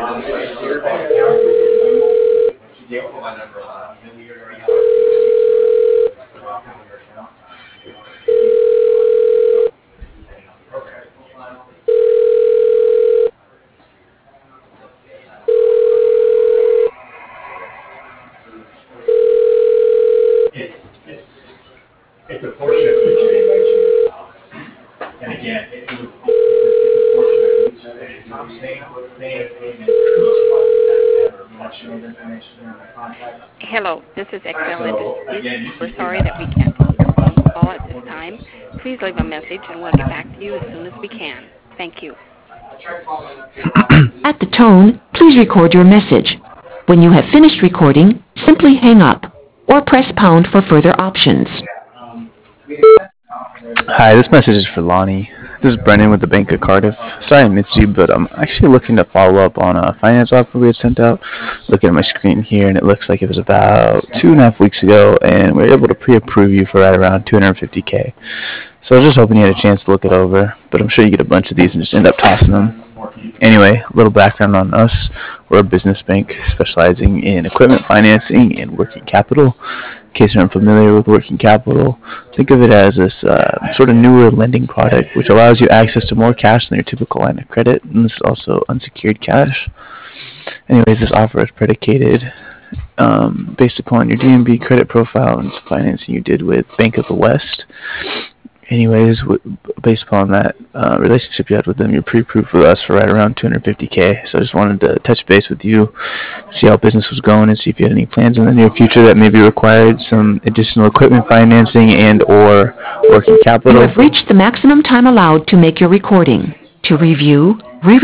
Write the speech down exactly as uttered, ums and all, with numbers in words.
Hello, this is Excel Industries. We're sorry that we can't take your phone call at this time. Please leave a message and we'll get back to you as soon as we can. Thank you. At the tone, please record your message. When you have finished recording, simply hang up or press pound for further options. Hi, this message is for Lonnie. This is Brendan with the Bank of Cardiff. Sorry I missed you, but I'm actually looking to follow up on a finance offer we had sent out. Looking at my screen here, and it looks like it was about two and a half weeks ago, and we were able to pre-approve you for right around two hundred fifty K. So I was just hoping you had a chance to look it over, but I'm sure you get a bunch of these and just end up tossing them. Anyway, a little background on us. We're a business bank specializing in equipment financing and working capital. In case you're unfamiliar with working capital, think of it as this uh, sort of newer lending product which allows you access to more cash than your typical line of credit, and this is also unsecured cash. Anyways, this offer is predicated um, based upon your D M B credit profile and financing you did with Bank of the West. Anyways, w- based upon that uh, relationship you had with them, you're pre-approved with us for right around two hundred fifty K. So I just wanted to touch base with you, see how business was going, and see if you had any plans in the near future that maybe required some additional equipment financing and or working You capital. have reached the maximum time allowed to make your recording. To review, re-